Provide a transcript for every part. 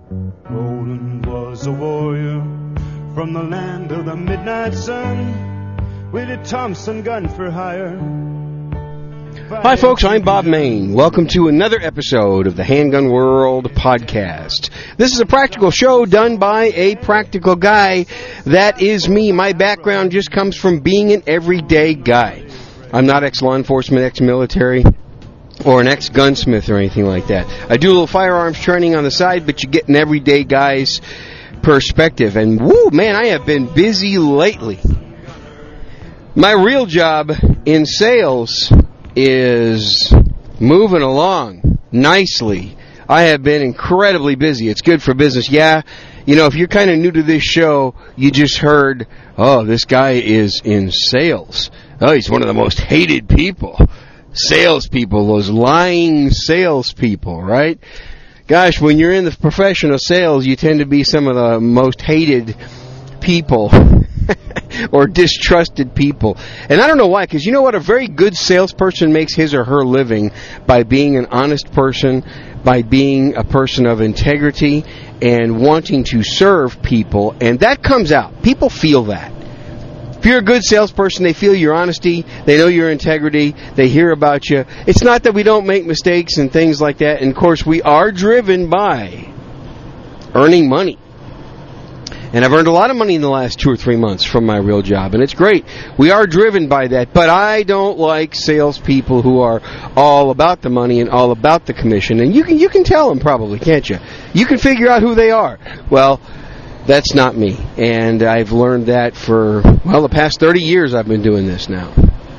Roland was a warrior from the land of the midnight sun, with a Thompson gun for hire. Hi folks, I'm Bob Main. Welcome to another episode of the Handgun World podcast. This is a practical show done by a practical guy. That is me. My background just comes from being an everyday guy. I'm not ex-law enforcement, ex-military, or an ex-gunsmith or anything like that. I do a little firearms training on the side, but you get an everyday guy's perspective. And woo, man, I have been busy lately. My real job in sales is moving along nicely. I have been incredibly busy. It's good for business. Yeah, you know, if you're kind of new to this show, you just heard, oh, this guy is in sales. Oh, he's one of the most hated people. Salespeople, those lying salespeople, right? Gosh, when you're in the profession of sales, you tend to be some of the most hated people or distrusted people. And I don't know why, because you know what? A very good salesperson makes his or her living by being an honest person, by being a person of integrity and wanting to serve people, and that comes out. People feel that. If you're a good salesperson, they feel your honesty, they know your integrity, they hear about you. It's not that we don't make mistakes and things like that, and of course we are driven by earning money. And I've earned a lot of money in the last 2 or 3 months from my real job, and it's great. We are driven by that, but I don't like salespeople who are all about the money and all about the commission. And you can tell them probably, can't you? You can figure out who they are. Well, that's not me, and I've learned that for, well, the past 30 years I've been doing this now.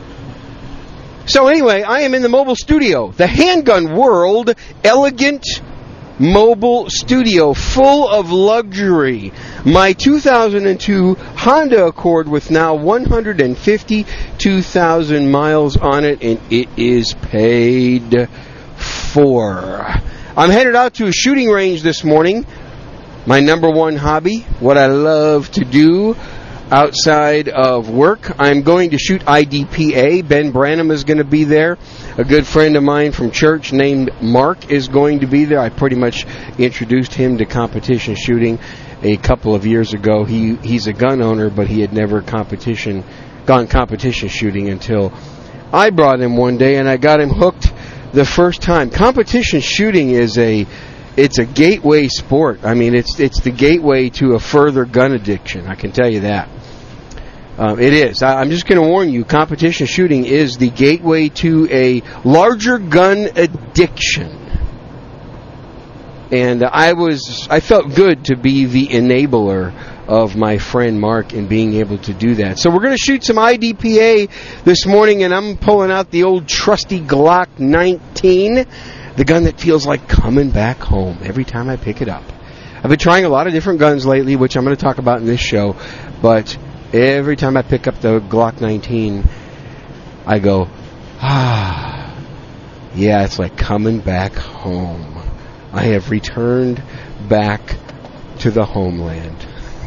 So anyway, I am in the mobile studio, the Handgun World Elegant Mobile Studio, full of luxury. My 2002 Honda Accord with now 152,000 miles on it, and it is paid for. I'm headed out to a shooting range this morning. My number one hobby, what I love to do outside of work. I'm going to shoot IDPA. Ben Branham is going to be there. A good friend of mine from church named Mark is going to be there. I pretty much introduced him to competition shooting a couple of years ago. He's a gun owner, but he had never gone competition shooting until I brought him one day, and I got him hooked the first time. Competition shooting it's a gateway sport. I mean, it's the gateway to a further gun addiction. I can tell you that. It is. I'm just going to warn you, competition shooting is the gateway to a larger gun addiction. And I felt good to be the enabler of my friend Mark in being able to do that. So we're going to shoot some IDPA this morning, and I'm pulling out the old trusty Glock 19. The gun that feels like coming back home every time I pick it up. I've been trying a lot of different guns lately, which I'm going to talk about in this show, but every time I pick up the Glock 19, I go, yeah, it's like coming back home. I have returned back to the homeland.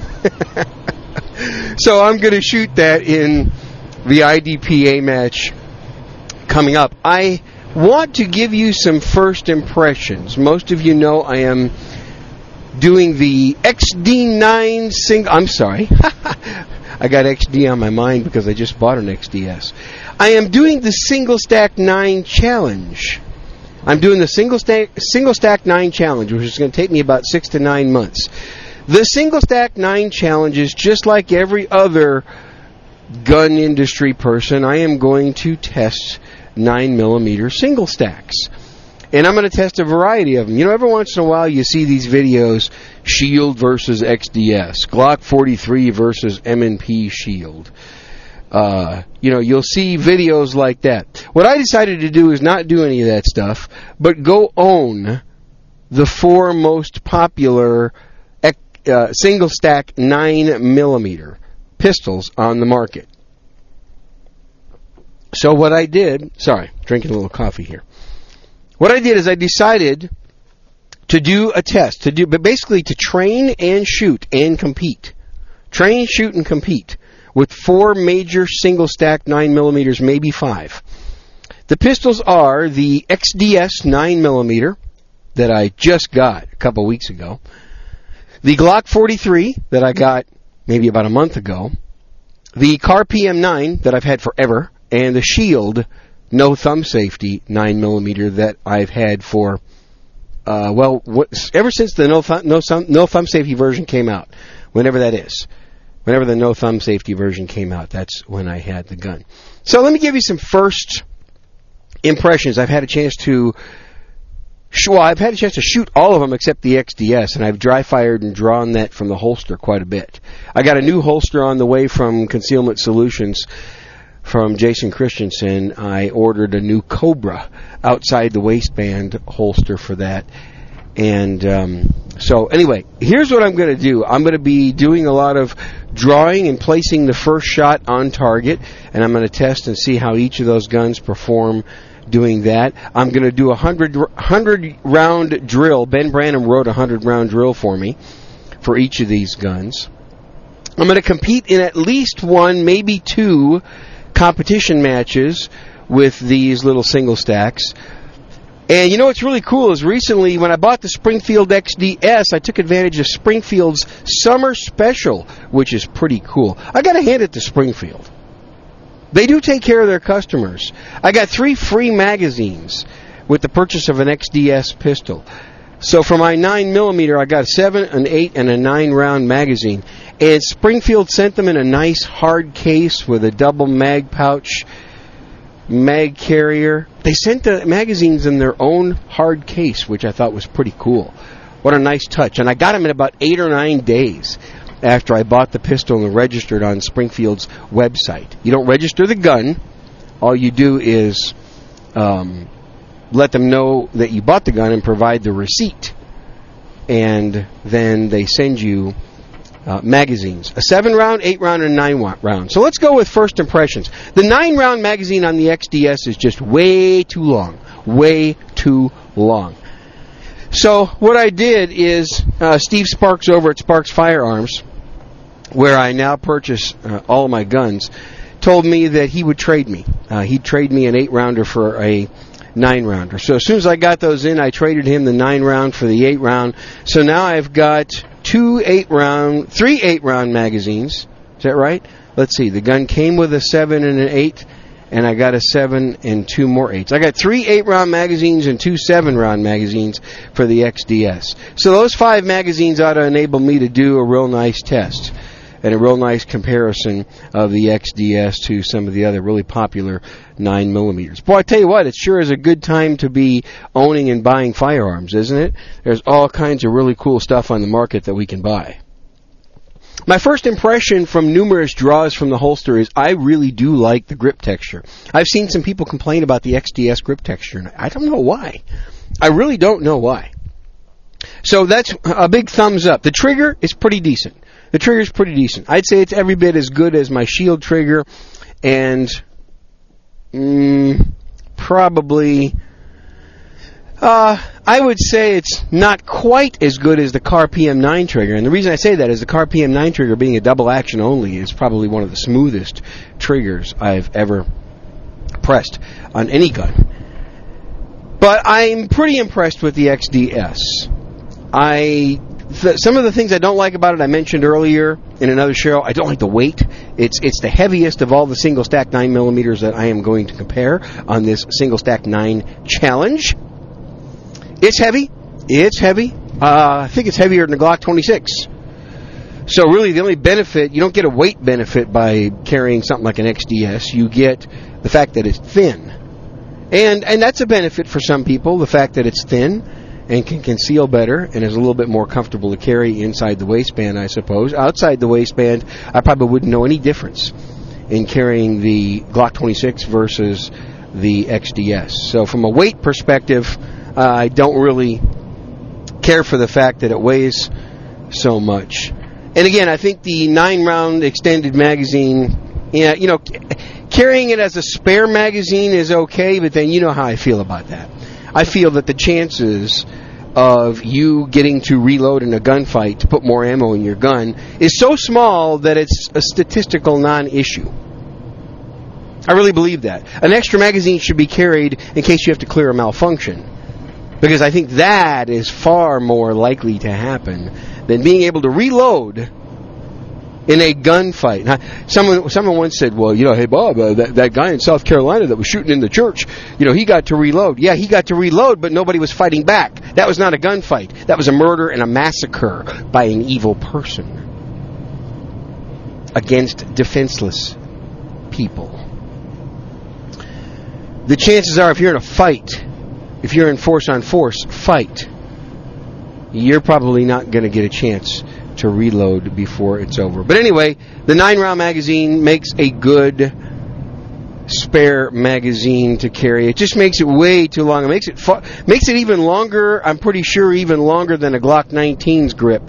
So I'm going to shoot that in the IDPA match coming up. I want to give you some first impressions. Most of you know I am doing the XD9 single... I'm sorry. I got XD on my mind because I just bought an XDS. I am doing the Single Stack 9 Challenge. I'm doing the Single Stack 9 Challenge, which is going to take me about 6 to 9 months. The Single Stack 9 Challenge is just like every other gun industry person. I am going to test 9mm single stacks. And I'm going to test a variety of them. You know, every once in a while you see these videos, Shield versus XDS, Glock 43 versus M&P Shield. You'll see videos like that. What I decided to do is not do any of that stuff, but go own the 4 most popular single stack 9mm pistols on the market. So what I did, drinking a little coffee here. What I did is I decided to do a test, but basically to train and shoot and compete. Train, shoot, and compete with 4 major single stack 9mm, maybe 5. The pistols are the XDS 9mm that I just got a couple weeks ago, The Glock 43 that I got maybe about a month ago, the Car PM9 that I've had forever, and the Shield no thumb safety 9mm that I've had for ever since the no thumb safety version came out, whenever that is. Whenever the no thumb safety version came out, that's when I had the gun. So let me give you some first impressions. I've had a chance to shoot all of them except the XDS, and I've dry fired and drawn that from the holster quite a bit. I got a new holster on the way from Concealment Solutions from Jason Christensen. I ordered a new Cobra outside the waistband holster for that. And so anyway, here's what I'm going to do. I'm going to be doing a lot of drawing and placing the first shot on target, and I'm going to test and see how each of those guns perform doing that. I'm going to do a 100-round drill. Ben Branham wrote a 100-round drill for me for each of these guns. I'm going to compete in at least one, maybe two competition matches with these little single stacks. And you know what's really cool is recently when I bought the Springfield XDS, I took advantage of Springfield's summer special, which is pretty cool. I got to hand it to Springfield. They do take care of their customers. I got 3 free magazines with the purchase of an XDS pistol. So for my 9mm, I got a 7, an 8, and a 9-round magazine. And Springfield sent them in a nice hard case with a double mag pouch, mag carrier. They sent the magazines in their own hard case, which I thought was pretty cool. What a nice touch. And I got them in about 8 or 9 days after I bought the pistol and registered on Springfield's website. You don't register the gun. All you do is let them know that you bought the gun and provide the receipt. And then they send you magazines. A 7-round, 8-round, and 9-round. So let's go with first impressions. The 9-round magazine on the XDS is just way too long. Way too long. So what I did is Steve Sparks over at Sparks Firearms, where I now purchase all of my guns, told me that he would trade me. He'd trade me an 8-rounder for a 9-rounder. So as soon as I got those in, I traded him the 9-round for the 8-round. So now I've got 3 8-round magazines. Is that right? Let's see. The gun came with a 7 and an 8, and I got a 7 and 2 more 8s. I got 3 8-round magazines and 2 7-round magazines for the XDS. So those 5 magazines ought to enable me to do a real nice test and a real nice comparison of the XDS to some of the other really popular 9mm. Boy, I tell you what, it sure is a good time to be owning and buying firearms, isn't it? There's all kinds of really cool stuff on the market that we can buy. My first impression from numerous draws from the holster is I really do like the grip texture. I've seen some people complain about the XDS grip texture, and I don't know why. I really don't know why. So that's a big thumbs up. The trigger is pretty decent. The trigger's pretty decent. I'd say it's every bit as good as my Shield trigger, and probably I would say it's not quite as good as the Car PM9 trigger. And the reason I say that is the Car PM9 trigger, being a double action only, is probably one of the smoothest triggers I've ever pressed on any gun. But I'm pretty impressed with the XDS. Some of the things I don't like about it I mentioned earlier in another show. I don't like the weight. It's the heaviest of all the single stack 9mm that I am going to compare on this single stack 9 challenge. It's heavy. I think it's heavier than the Glock 26. So really the only benefit, you don't get a weight benefit by carrying something like an XDS. You get the fact that it's thin. And that's a benefit for some people, the fact that it's thin and can conceal better and is a little bit more comfortable to carry inside the waistband, I suppose. Outside the waistband, I probably wouldn't know any difference in carrying the Glock 26 versus the XDS. So from a weight perspective, I don't really care for the fact that it weighs so much. And again, I think the 9-round extended magazine, carrying it as a spare magazine is okay, but then you know how I feel about that. I feel that the chances of you getting to reload in a gunfight to put more ammo in your gun is so small that it's a statistical non-issue. I really believe that. An extra magazine should be carried in case you have to clear a malfunction, because I think that is far more likely to happen than being able to reload in a gunfight. Now, someone once said, well, hey, Bob, that guy in South Carolina that was shooting in the church, he got to reload. Yeah, he got to reload, but nobody was fighting back. That was not a gunfight. That was a murder and a massacre by an evil person against defenseless people. The chances are, if you're in a fight, if you're in force-on-force fight, you're probably not going to get a chance to reload before it's over. But anyway, the 9-round magazine makes a good spare magazine to carry. It just makes it way too long. It makes it even longer, I'm pretty sure even longer than a Glock 19's grip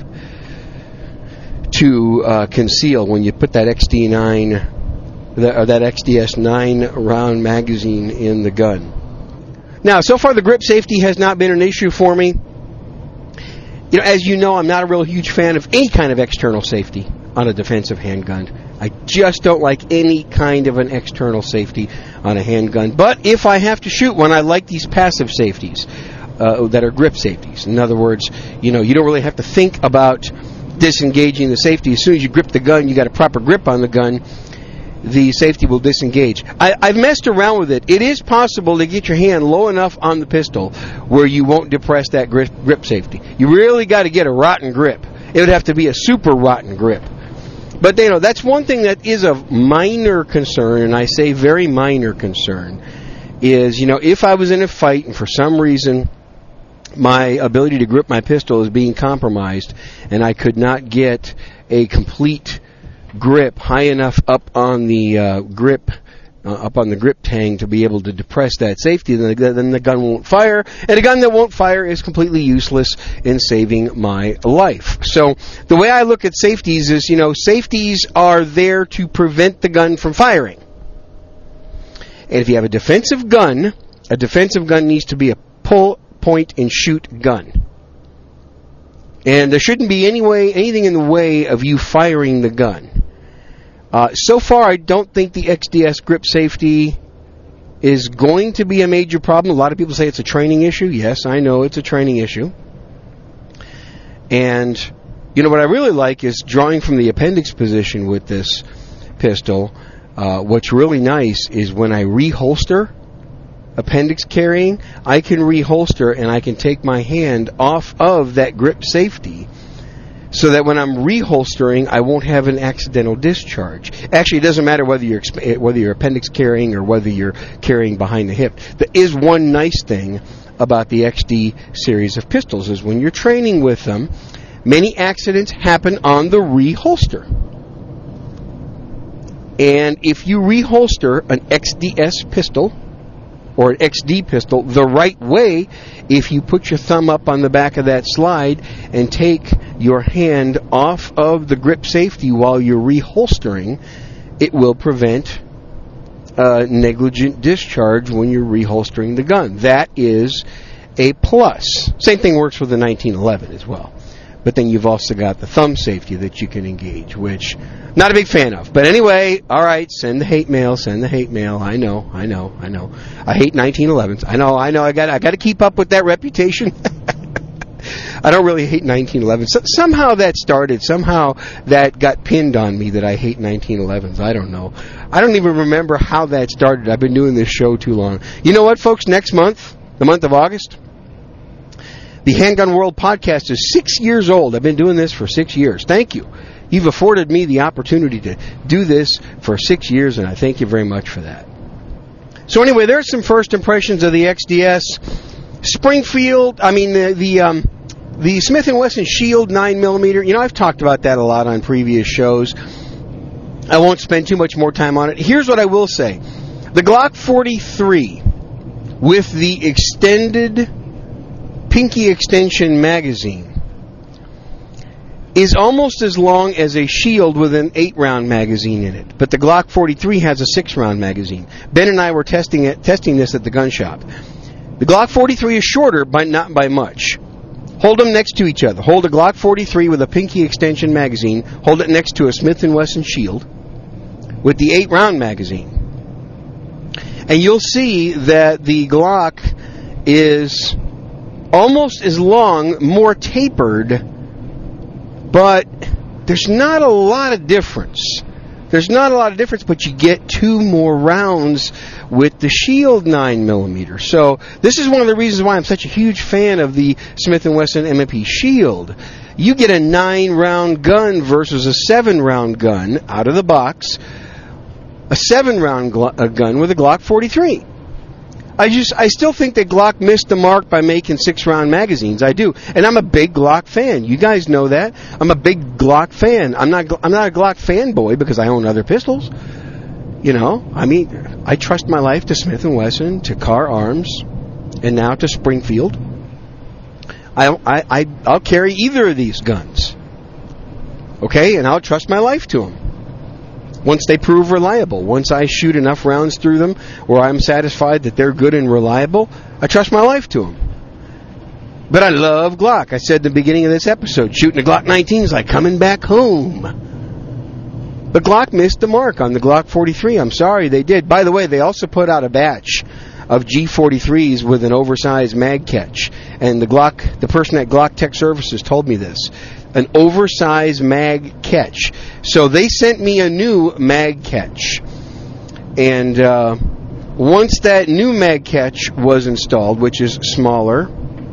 to conceal when you put that XD9 or that XDS 9-round magazine in the gun. Now, so far the grip safety has not been an issue for me. As you know, I'm not a real huge fan of any kind of external safety on a defensive handgun. I just don't like any kind of an external safety on a handgun. But if I have to shoot one, I like these passive safeties that are grip safeties. In other words, you don't really have to think about disengaging the safety. As soon as you grip the gun, you got a proper grip on the gun, the safety will disengage. I've messed around with it. It is possible to get your hand low enough on the pistol where you won't depress that grip safety. You really got to get a rotten grip. It would have to be a super rotten grip. But, that's one thing that is of minor concern, and I say very minor concern, is, if I was in a fight and for some reason my ability to grip my pistol is being compromised and I could not get a complete grip high enough up on the grip tang to be able to depress that safety, then the gun won't fire, and a gun that won't fire is completely useless in saving my life. So the way I look at safeties is, safeties are there to prevent the gun from firing. And if you have a defensive gun needs to be a pull, point, and shoot gun. And there shouldn't be anything in the way of you firing the gun. So far, I don't think the XDS grip safety is going to be a major problem. A lot of people say it's a training issue. Yes, I know it's a training issue. And, what I really like is drawing from the appendix position with this pistol. What's really nice is when I reholster appendix carrying, I can reholster and I can take my hand off of that grip safety so that when I'm reholstering, I won't have an accidental discharge. Actually, it doesn't matter whether you're appendix carrying or whether you're carrying behind the hip. There is one nice thing about the XD series of pistols is when you're training with them, many accidents happen on the reholster. And if you reholster an XDS pistol or an XD pistol the right way, if you put your thumb up on the back of that slide and take your hand off of the grip safety while you're reholstering, it will prevent negligent discharge when you're reholstering the gun. That is a plus. Same thing works with the 1911 as well. But then you've also got the thumb safety that you can engage, which not a big fan of. But anyway, all right, send the hate mail. I know. I hate 1911s. I know. I got to keep up with that reputation. I don't really hate 1911s. Somehow that started. Somehow that got pinned on me that I hate 1911s. I don't know. I don't even remember how that started. I've been doing this show too long. You know what, folks? Next month, the month of August, the Handgun World podcast is 6 years old. I've been doing this for 6 years. Thank you. You've afforded me the opportunity to do this for 6 years, and I thank you very much for that. So anyway, there's some first impressions of the XDS. Springfield, the Smith & Wesson Shield 9mm. I've talked about that a lot on previous shows. I won't spend too much more time on it. Here's what I will say. The Glock 43 with the extended pinky extension magazine is almost as long as a Shield with an 8-round magazine in it. But the Glock 43 has a 6-round magazine. Ben and I were testing this at the gun shop. The Glock 43 is shorter, but not by much. Hold them next to each other. Hold a Glock 43 with a pinky extension magazine. Hold it next to a Smith & Wesson Shield with the 8-round magazine. And you'll see that the Glock is almost as long, more tapered But there's not a lot of difference. But you get 2 more rounds with the Shield 9mm. So this is one of the reasons why I'm such a huge fan of the Smith & Wesson M&P Shield. You get a 9-round gun versus a 7-round gun out of the box. A 7-round gun with a Glock 43. I still think that Glock missed the mark by making 6-round magazines. I do. And I'm a big Glock fan. You guys know that. I'm a big Glock fan. I'm not a Glock fanboy because I own other pistols. You know, I mean, I trust my life to Smith & Wesson, to Carr Arms, and now to Springfield. I'll carry either of these guns. Okay? And I'll trust my life to them. Once they prove reliable, once I shoot enough rounds through them where I'm satisfied that they're good and reliable, I trust my life to them. But I love Glock. I said at the beginning of this episode, shooting a Glock 19 is like coming back home. But Glock missed the mark on the Glock 43. I'm sorry, they did. By the way, they also put out a batch of G43s with an oversized mag catch. And the person at Glock Tech Services told me this. An oversized mag catch. So they sent me a new mag catch. And once that new mag catch was installed, which is smaller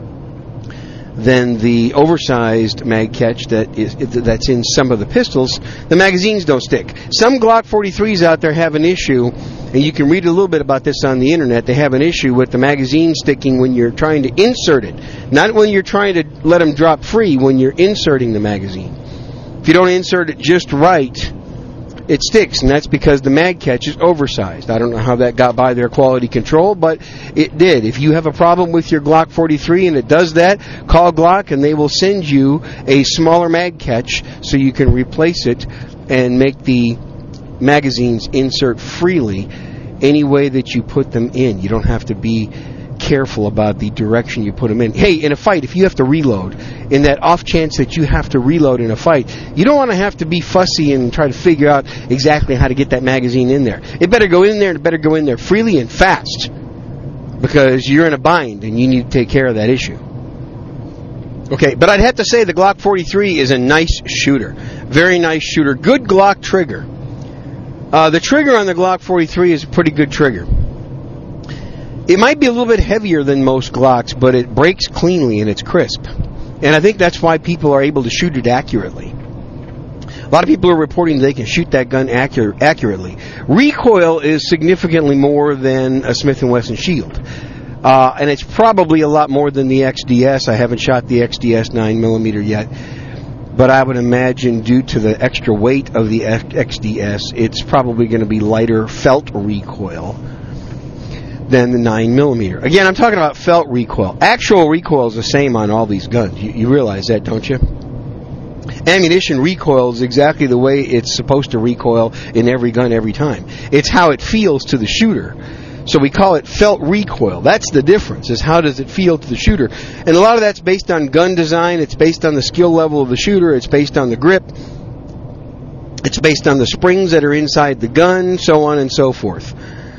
than the oversized mag catch that's in some of the pistols, the magazines don't stick. Some Glock 43s out there have an issue, and you can read a little bit about this on the internet. They have an issue with the magazine sticking when you're trying to insert it. Not when you're trying to let them drop free, when you're inserting the magazine. If you don't insert it just right, it sticks, and that's because the mag catch is oversized. I don't know how that got by their quality control, but it did. If you have a problem with your Glock 43 and it does that, call Glock and they will send you a smaller mag catch so you can replace it and make the magazines insert freely any way that you put them in. You don't have to be careful about the direction you put them in. Hey, in a fight, if you have to reload, in that off chance that you have to reload in a fight, you don't want to have to be fussy and try to figure out exactly how to get that magazine in there. It better go in there, and it better go in there freely and fast, because you're in a bind and you need to take care of that issue. Okay, but I'd have to say the Glock 43 is a nice shooter. Very nice shooter. Good Glock trigger. The trigger on the Glock 43 is a pretty good trigger. It might be a little bit heavier than most Glocks, but it breaks cleanly and it's crisp. And I think that's why people are able to shoot it accurately. A lot of people are reporting they can shoot that gun accurately. Recoil is significantly more than a Smith & Wesson Shield. And it's probably a lot more than the XDS. I haven't shot the XDS 9mm yet. But I would imagine due to the extra weight of the XDS, it's probably going to be lighter felt recoil than the 9mm. Again, I'm talking about felt recoil. Actual recoil is the same on all these guns. You realize that, don't you? Ammunition recoil is exactly the way it's supposed to recoil in every gun every time. It's how it feels to the shooter. So we call it felt recoil. That's the difference, is how does it feel to the shooter. And a lot of that's based on gun design. It's based on the skill level of the shooter. It's based on the grip. It's based on the springs that are inside the gun, so on and so forth.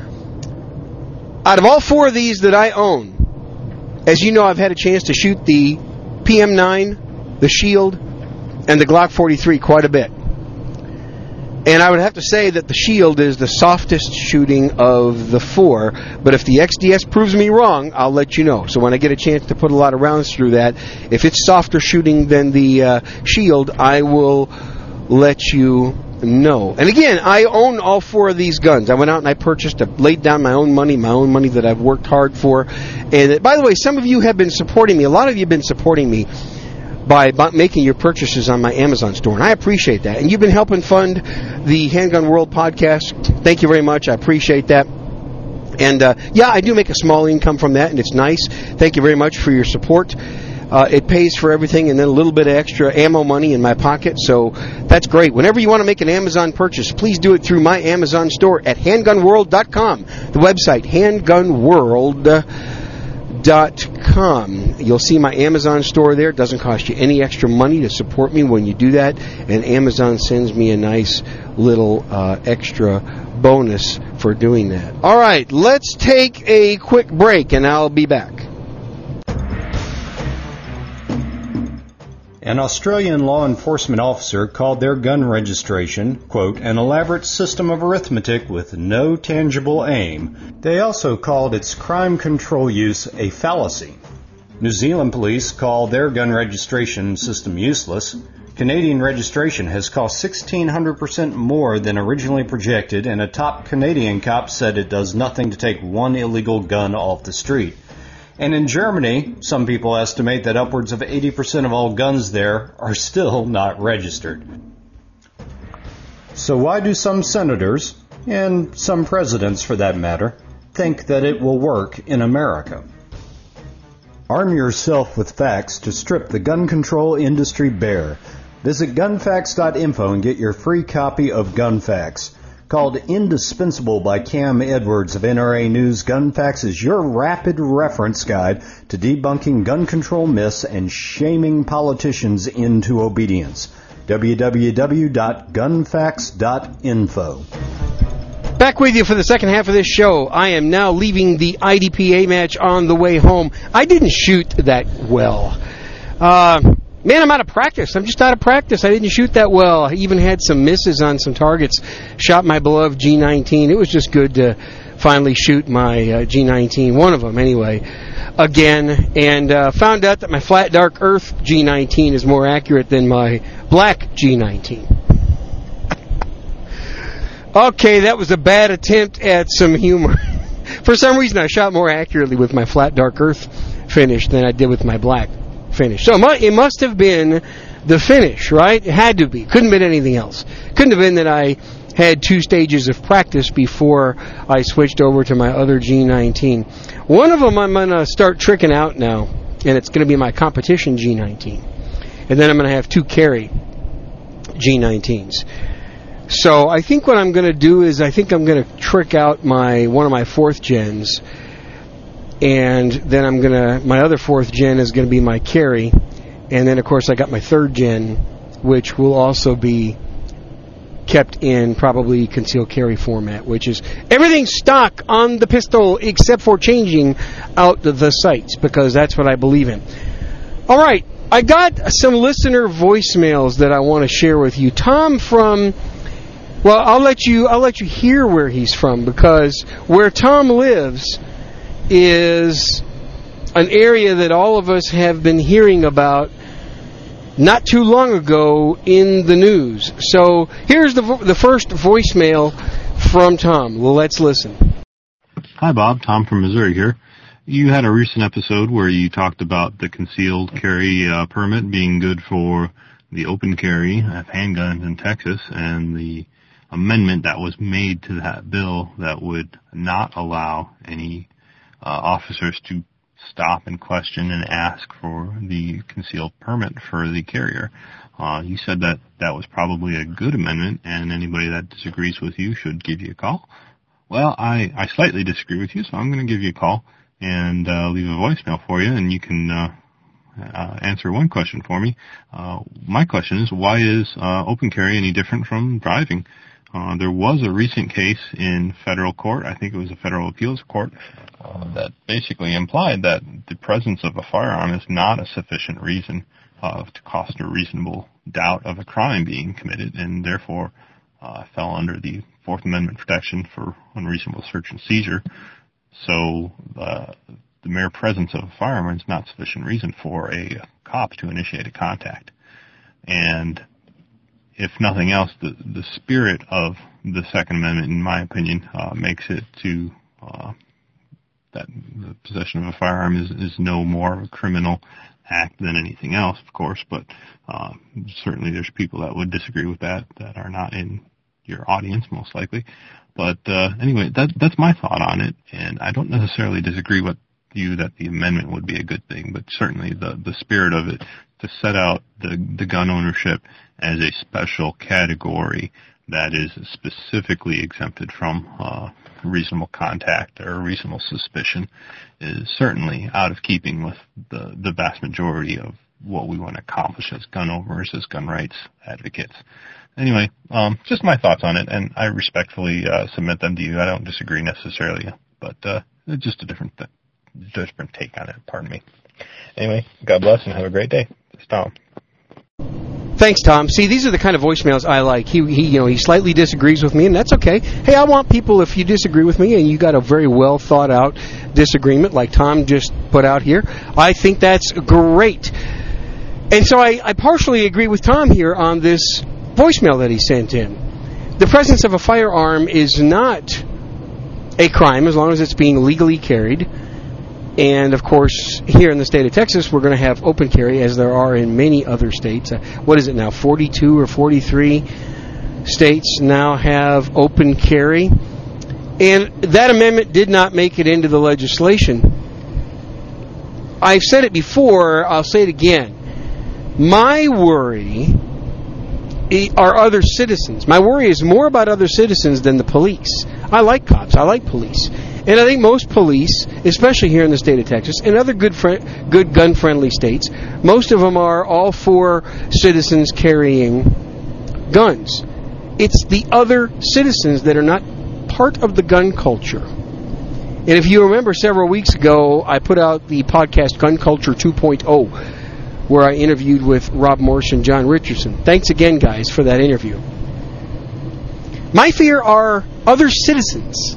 Out of all 4 of these that I own, as you know, I've had a chance to shoot the PM9, the Shield, and the Glock 43 quite a bit. And I would have to say that the Shield is the softest shooting of the 4, but if the XDS proves me wrong, I'll let you know. So when I get a chance to put a lot of rounds through that, if it's softer shooting than the Shield, I will let you know. And again, I own all 4 of these guns. I went out and I purchased, laid down my own money that I've worked hard for. And by the way, some of you have been supporting me. A lot of you have been supporting me by making your purchases on my Amazon store, and I appreciate that. And you've been helping fund the Handgun World podcast. Thank you very much. I appreciate that. And yeah, I do make a small income from that, and it's nice. Thank you very much for your support. It pays for everything, and then a little bit of extra ammo money in my pocket, so that's great. Whenever you want to make an Amazon purchase, please do it through my Amazon store at handgunworld.com. The website, handgunworld.com. You'll see my Amazon store there. It doesn't cost you any extra money to support me when you do that, and Amazon sends me a nice little extra bonus for doing that. All right, let's take a quick break, and I'll be back. An Australian law enforcement officer called their gun registration, quote, an elaborate system of arithmetic with no tangible aim. They also called its crime control use a fallacy. New Zealand police called their gun registration system useless. Canadian registration has cost 1,600% more than originally projected, and a top Canadian cop said it does nothing to take one illegal gun off the street. And in Germany, some people estimate that upwards of 80% of all guns there are still not registered. So why do some senators, and some presidents for that matter, think that it will work in America? Arm yourself with facts to strip the gun control industry bare. Visit gunfacts.info and get your free copy of Gun Facts. Called indispensable by Cam Edwards of NRA News, Gun Facts is your rapid reference guide to debunking gun control myths and shaming politicians into obedience. www.gunfacts.info. Back with you for the second half of this show. I am now leaving the IDPA match on the way home. I didn't shoot that well. Man, I'm out of practice. I'm just out of practice. I didn't shoot that well. I even had some misses on some targets. Shot my beloved G19. It was just good to finally shoot my G19, one of them anyway, again. And found out that my flat dark earth G19 is more accurate than my black G19. Okay, that was a bad attempt at some humor. For some reason, I shot more accurately with my flat dark earth finish than I did with my black finish. So it must have been the finish, right? It had to be. Couldn't have been anything else. Couldn't have been that I had 2 stages of practice before I switched over to my other G19. One of them I'm going to start tricking out now, and it's going to be my competition G19. And then I'm going to have 2 carry G19s. So I think what I'm going to do is I think I'm going to trick out one of my 4th gens, and then my other 4th gen is going to be my carry, and then of course I got my 3rd gen, which will also be kept in probably concealed carry format, which is everything stock on the pistol except for changing out the sights, because that's what I believe in. All right, I got some listener voicemails that I want to share with you. Tom from, well, I'll let you hear where he's from, because where Tom lives is an area that all of us have been hearing about not too long ago in the news. So here's the first voicemail from Tom. Well, let's listen. Hi, Bob. Tom from Missouri here. You had a recent episode where you talked about the concealed carry permit being good for the open carry of handguns in Texas, and the amendment that was made to that bill that would not allow any officers to stop and question and ask for the concealed permit for the carrier. You said that was probably a good amendment, and anybody that disagrees with you should give you a call. Well, I slightly disagree with you, so I'm going to give you a call and leave a voicemail for you, and you can answer one question for me. My question is, why is open carry any different from driving? There was a recent case in federal court, I think it was a federal appeals court, that basically implied that the presence of a firearm is not a sufficient reason to cause a reasonable doubt of a crime being committed, and therefore fell under the Fourth Amendment protection for unreasonable search and seizure. So the mere presence of a firearm is not sufficient reason for a cop to initiate a contact. And if nothing else, the spirit of the Second Amendment, in my opinion, makes it to that the possession of a firearm is no more of a criminal act than anything else, of course, but certainly there's people that would disagree with that are not in your audience, most likely. But anyway, that's my thought on it, and I don't necessarily disagree with you that the amendment would be a good thing, but certainly the spirit of it, to set out the gun ownership as a special category that is specifically exempted from reasonable contact or reasonable suspicion, is certainly out of keeping with the vast majority of what we want to accomplish as gun owners, as gun rights advocates. Anyway, just my thoughts on it, and I respectfully submit them to you. I don't disagree necessarily, but just a different take on it, pardon me. Anyway, God bless and have a great day. It's Tom. Thanks, Tom. See, these are the kind of voicemails I like. He slightly disagrees with me, and that's okay. Hey, I want people, if you disagree with me and you got a very well thought out disagreement like Tom just put out here, I think that's great. And so I partially agree with Tom here on this voicemail that he sent in. The presence of a firearm is not a crime as long as it's being legally carried. And, of course, here in the state of Texas, we're going to have open carry, as there are in many other states. What is it now, 42 or 43 states now have open carry? And that amendment did not make it into the legislation. I've said it before, I'll say it again. My worry are other citizens. My worry is more about other citizens than the police. I like cops. I like police. And I think most police, especially here in the state of Texas, and other good gun-friendly states, most of them are all for citizens carrying guns. It's the other citizens that are not part of the gun culture. And if you remember, several weeks ago, I put out the podcast Gun Culture 2.0, where I interviewed with Rob Morse and John Richardson. Thanks again, guys, for that interview. My fear are other citizens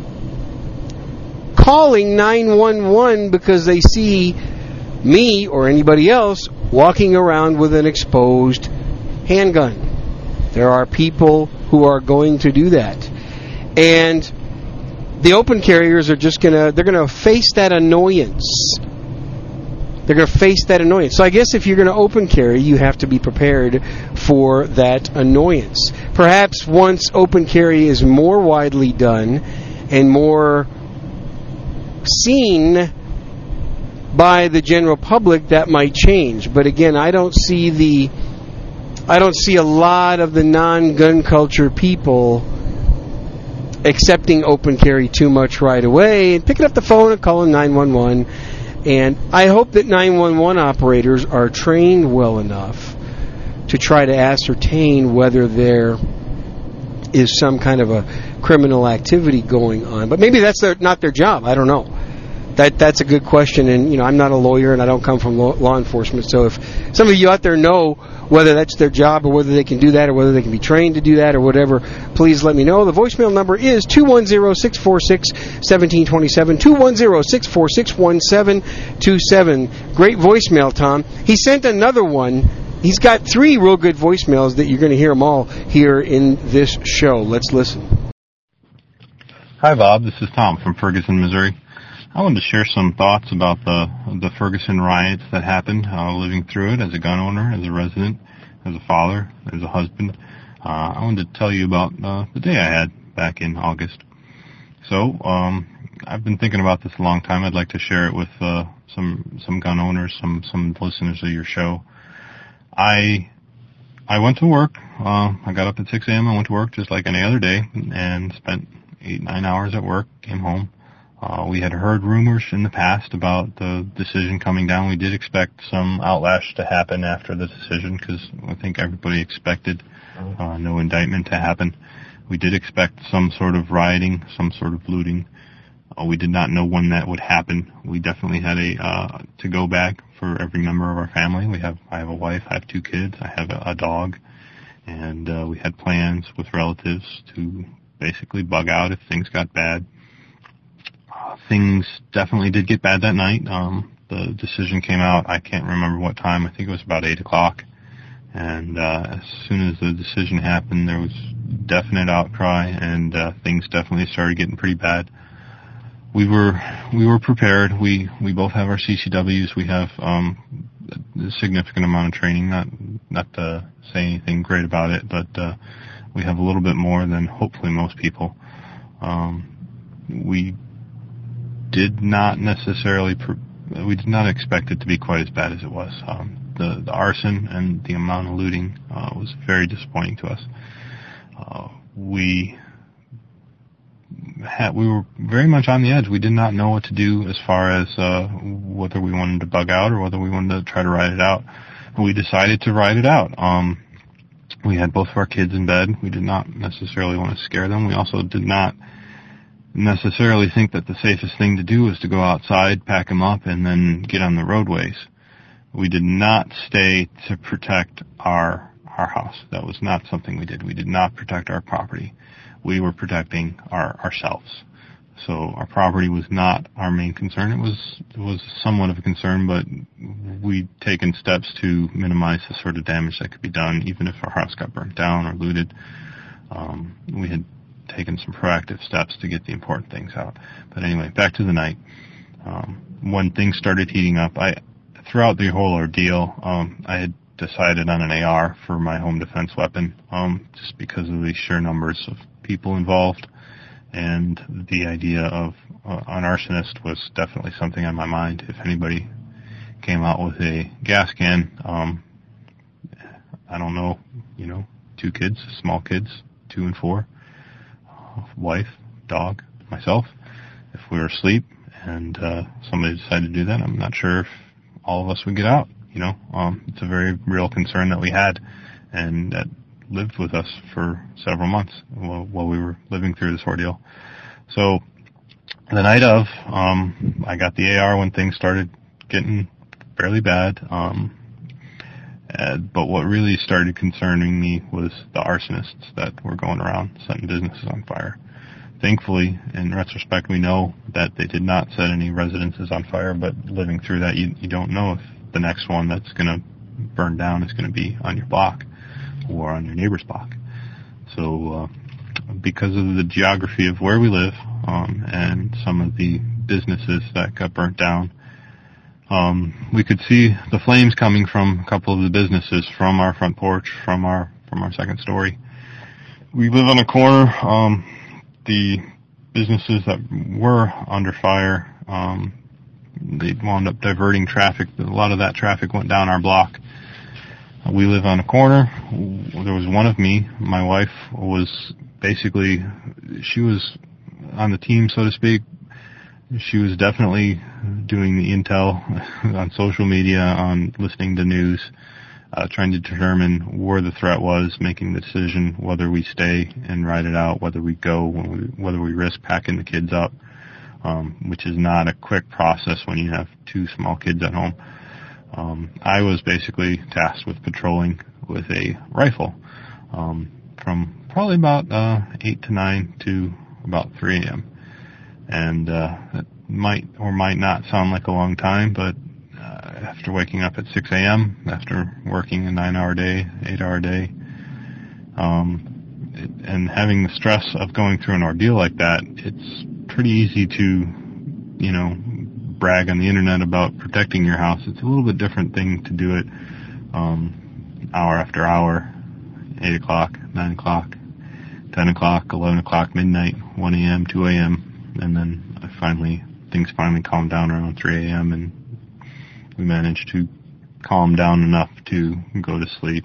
calling 911 because they see me or anybody else walking around with an exposed handgun. There are people who are going to do that. And the open carriers are just they're going to face that annoyance. They're going to face that annoyance. So I guess if you're going to open carry, you have to be prepared for that annoyance. Perhaps once open carry is more widely done and more seen by the general public, that might change. But again, I don't see a lot of the non-gun culture people accepting open carry too much right away and picking up the phone and calling 911. And I hope that 911 operators are trained well enough to try to ascertain whether there is some kind of a criminal activity going on. But maybe that's not their job. I don't know. That's a good question, and I'm not a lawyer and I don't come from law enforcement. So if some of you out there know whether that's their job or whether they can do that or whether they can be trained to do that or whatever, please let me know. The voicemail number is 210-646-1727, 210-646-1727. Great voicemail, Tom. He sent another one. He's got 3 real good voicemails that you're going to hear them all here in this show. Let's listen. Hi, Bob. This is Tom from Ferguson, Missouri. I wanted to share some thoughts about the Ferguson riots that happened, living through it as a gun owner, as a resident, as a father, as a husband. I wanted to tell you about the day I had back in August. So, I've been thinking about this a long time. I'd like to share it with some gun owners, some listeners of your show. I went to work. I got up at 6 a.m. I went to work just like any other day and spent 8-9 hours at work, came home. We had heard rumors in the past about the decision coming down. We did expect some outlash to happen after the decision because I think everybody expected no indictment to happen. We did expect some sort of rioting, some sort of looting. We did not know when that would happen. We definitely had a to-go bag for every member of our family. I have a wife, I have 2 kids, I have a dog, and we had plans with relatives to basically bug out if things got bad. Things definitely did get bad that night. The decision came out, I can't remember what time, I think it was about 8 o'clock. And as soon as the decision happened, there was definite outcry, and things definitely started getting pretty bad. We were prepared. We both have our CCWs. We have a significant amount of training, not to say anything great about it, but we have a little bit more than hopefully most people. We did not expect it to be quite as bad as it was. The arson and the amount of looting was very disappointing to us. We were very much on the edge. We did not know what to do as far as whether we wanted to bug out or whether we wanted to try to ride it out. We decided to ride it out. We had both of our kids in bed. We did not necessarily want to scare them. We also did not necessarily think that the safest thing to do was to go outside, pack them up, and then get on the roadways. We did not stay to protect our our house. That was not something we did. We did not protect our property. We were protecting ourselves. So our property was not our main concern. It was somewhat of a concern, but we'd taken steps to minimize the sort of damage that could be done, even if our house got burnt down or looted. We had taken some proactive steps to get the important things out. But anyway, back to the night. When things started heating up, throughout the whole ordeal, I had decided on an AR for my home defense weapon, just because of the sheer numbers of people involved. And the idea of an arsonist was definitely something on my mind. If anybody came out with a gas can, I don't know, 2 kids, small kids, 2 and 4, wife, dog, myself, if we were asleep and somebody decided to do that, I'm not sure if all of us would get out. It's a very real concern that we had, and that lived with us for several months while we were living through this ordeal. So the night of, I got the AR when things started getting fairly bad. But what really started concerning me was the arsonists that were going around setting businesses on fire. Thankfully, in retrospect, we know that they did not set any residences on fire, but living through that, you don't know if the next one that's going to burn down is going to be on your block or on your neighbor's block. So because of the geography of where we live and some of the businesses that got burnt down, we could see the flames coming from a couple of the businesses from our front porch, from our second story. We live on a corner. The businesses that were under fire, they wound up diverting traffic. A lot of that traffic went down our block. We live on a corner. There was one of me. My wife was she was on the team, so to speak. She was definitely doing the intel on social media, on listening to news, trying to determine where the threat was, making the decision whether we stay and ride it out, whether we go, whether we risk packing the kids up, which is not a quick process when you have 2 small kids at home. I was basically tasked with patrolling with a rifle from probably about 8 to 9 to about 3 a.m. And it might or might not sound like a long time, but after waking up at 6 a.m., after working a 9-hour day, 8-hour day, and having the stress of going through an ordeal like that, it's pretty easy to, brag on the internet about protecting your house. It's a little bit different thing to do it hour after hour, 8 o'clock, 9 o'clock, 10 o'clock, 11 o'clock, midnight, 1 a.m., 2 a.m., and then things finally calmed down around 3 a.m., and we managed to calm down enough to go to sleep.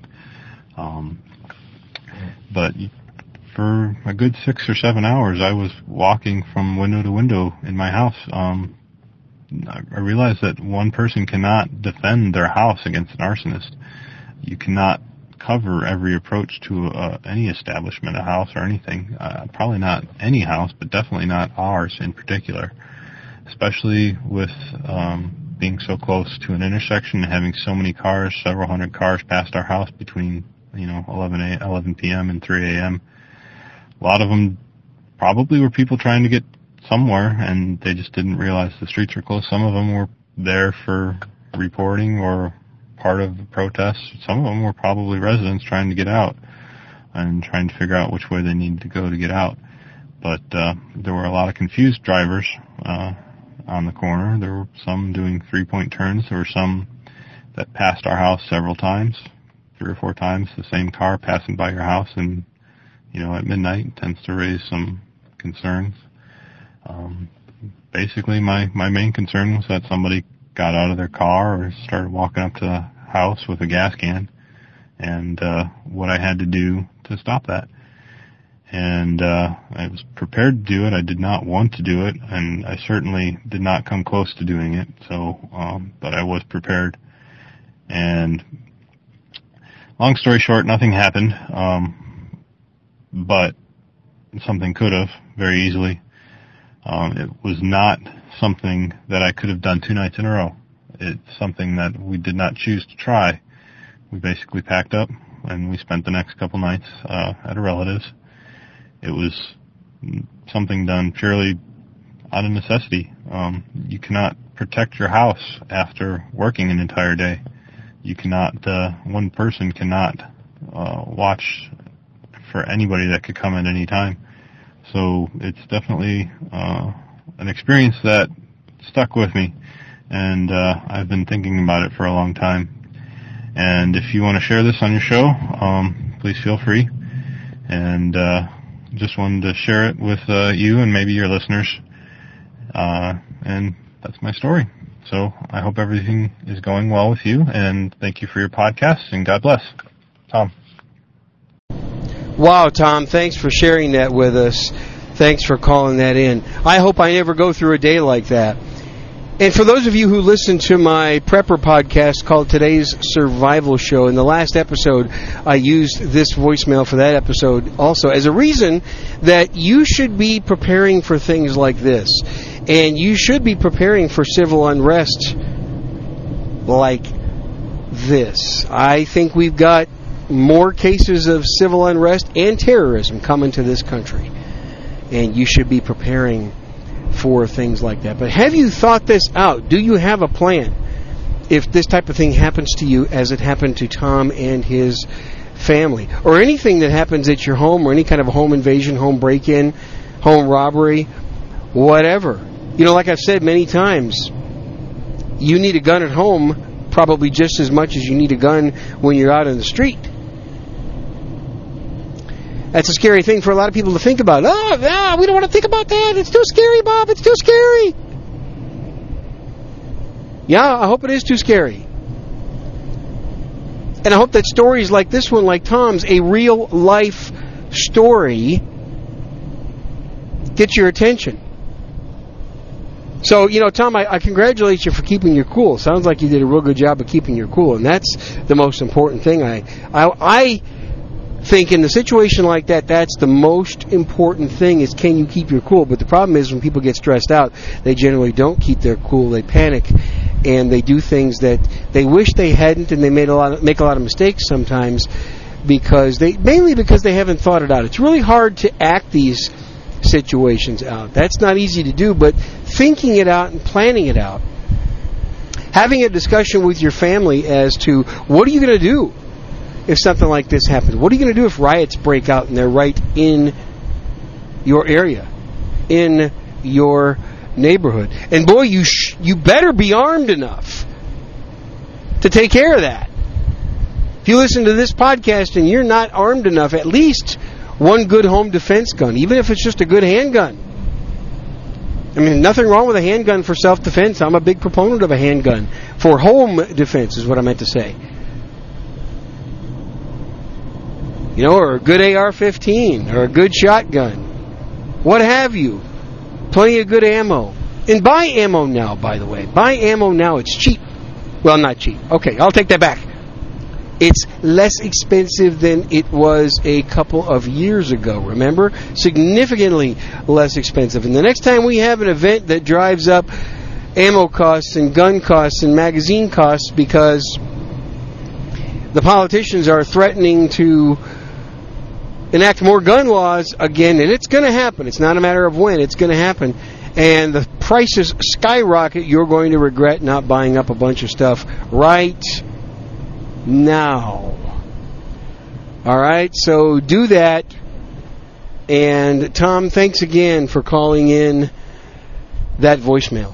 But for a good 6 or 7 hours, I was walking from window to window in my house. I realized that one person cannot defend their house against an arsonist. You cannot cover every approach to any establishment, a house or anything. Probably not any house, but definitely not ours in particular. Especially with being so close to an intersection and having so many cars, several hundred cars past our house between 11 p.m. and 3 a.m. A lot of them probably were people trying to get somewhere, and they just didn't realize the streets were closed. Some of them were there for reporting or part of the protest. Some of them were probably residents trying to get out and trying to figure out which way they needed to go to get out. But there were a lot of confused drivers on the corner. There were some doing 3-point turns. There were some that passed our house several times, 3 or 4 times, the same car passing by your house, and at midnight tends to raise some concerns. Basically, my main concern was that somebody got out of their car or started walking up to the house with a gas can, and what I had to do to stop that. And I was prepared to do it. I did not want to do it, and I certainly did not come close to doing it. So, but I was prepared. And long story short, nothing happened. But something could have very easily. It was not something that I could have done 2 nights in a row. It's something that we did not choose to try. We basically packed up. and we spent the next couple nights at a relative's. It was something done purely out of necessity. You cannot protect your house after working an entire day. You cannot, one person cannot watch for anybody that could come at any time. So it's definitely an experience that stuck with me, and I've been thinking about it for a long time. And if you want to share this on your show, please feel free. And just wanted to share it with you and maybe your listeners. And that's my story. So I hope everything is going well with you, and thank you for your podcast, and God bless. Tom. Wow, Tom, thanks for sharing that with us. Thanks for calling that in. I hope I never go through a day like that. And for those of you who listen to my prepper podcast called Today's Survival Show, in the last episode, I used this voicemail for that episode also as a reason that you should be preparing for things like this. And you should be preparing for civil unrest like this. I think we've got more cases of civil unrest and terrorism coming to this country. And you should be preparing for things like that. But have you thought this out? Do you have a plan if this type of thing happens to you as it happened to Tom and his family? Or anything that happens at your home, or any kind of home invasion, home break-in, home robbery, whatever. You know, like I've said many times, you need a gun at home probably just as much as you need a gun when you're out in the street. That's a scary thing for a lot of people to think about. We don't want to think about that. It's too scary, Bob. It's too scary. Yeah, I hope it is too scary. And I hope that stories like this one, like Tom's, a real life story, get your attention. So, you know, Tom, I congratulate you for keeping your cool. Sounds like you did a real good job of keeping your cool, and that's the most important thing. I think in a situation like that, that's the most important thing, is can you keep your cool. But the problem is when people get stressed out, they generally don't keep their cool. They panic, and they do things that they wish they hadn't, and they make a lot of mistakes sometimes mainly because they haven't thought it out. It's really hard to act these situations out. That's not easy to do, but thinking it out and planning it out, having a discussion with your family as to what are you going to do if something like this happens. What are you going to do if riots break out and they're right in your area, in your neighborhood? And boy, you better be armed enough to take care of that. If you listen to this podcast and you're not armed enough, at least one good home defense gun, even if it's just a good handgun. I mean, nothing wrong with a handgun for self-defense. I'm a big proponent of a handgun for home defense, is what I meant to say. You know, or a good AR-15, or a good shotgun. What have you. Plenty of good ammo. And buy ammo now, by the way. Buy ammo now. It's cheap. Well, not cheap. Okay, I'll take that back. It's less expensive than it was a couple of years ago, remember? Significantly less expensive. And the next time we have an event that drives up ammo costs and gun costs and magazine costs because the politicians are threatening to enact more gun laws again, and it's going to happen. It's not a matter of when. It's going to happen. And the prices skyrocket. You're going to regret not buying up a bunch of stuff right now. All right? So do that. And Tom, thanks again for calling in that voicemail.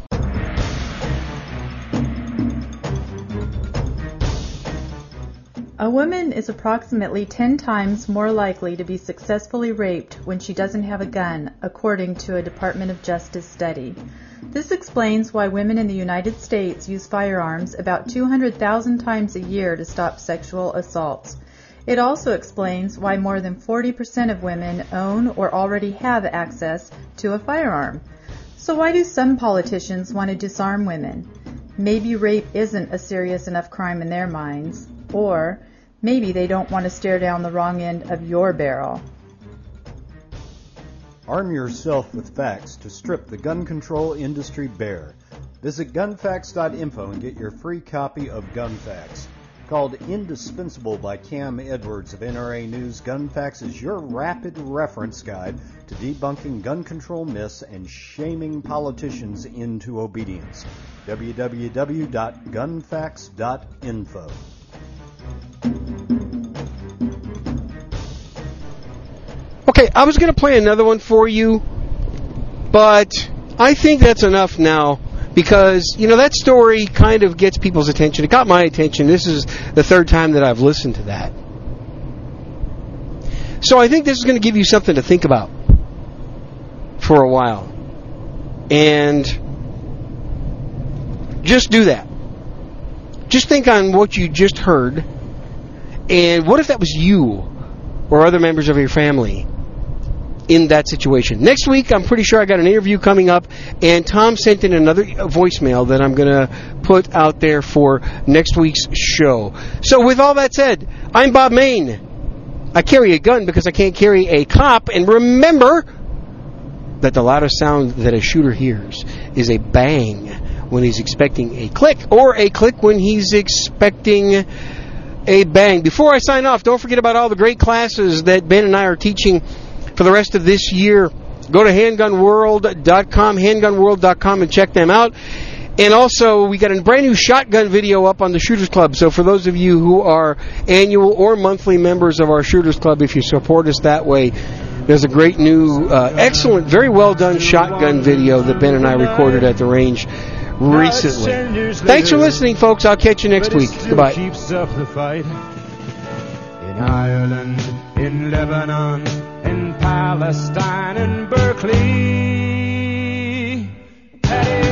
A woman is approximately 10 times more likely to be successfully raped when she doesn't have a gun, according to a Department of Justice study. This explains why women in the United States use firearms about 200,000 times a year to stop sexual assaults. It also explains why more than 40% of women own or already have access to a firearm. So why do some politicians want to disarm women? Maybe rape isn't a serious enough crime in their minds. Or maybe they don't want to stare down the wrong end of your barrel. Arm yourself with facts to strip the gun control industry bare. Visit gunfacts.info and get your free copy of Gun Facts. Called indispensable by Cam Edwards of NRA News, Gun Facts is your rapid reference guide to debunking gun control myths and shaming politicians into obedience. www.gunfacts.info. Okay, I was going to play another one for you, but I think that's enough now. Because, that story kind of gets people's attention. It got my attention. This is the third time that I've listened to that. So I think this is going to give you something to think about for a while. And just do that. Just think on what you just heard. And what if that was you or other members of your family in that situation? Next week, I'm pretty sure I got an interview coming up, and Tom sent in another voicemail that I'm going to put out there for next week's show. So with all that said, I'm Bob Main. I carry a gun because I can't carry a cop, and remember that the loudest sound that a shooter hears is a bang when he's expecting a click, or a click when he's expecting a bang. Before I sign off, don't forget about all the great classes that Ben and I are teaching for the rest of this year. Go to handgunworld.com, handgunworld.com, and check them out. And also, we got a brand new shotgun video up on the Shooters Club. So for those of you who are annual or monthly members of our Shooters Club, if you support us that way, there's a great new, excellent, very well done shotgun video that Ben and I recorded at the range recently. Thanks for listening, folks. I'll catch you next week. Goodbye. Keeps up the fight in Ireland, in Lebanon, in Palestine, in Berkeley. Hey.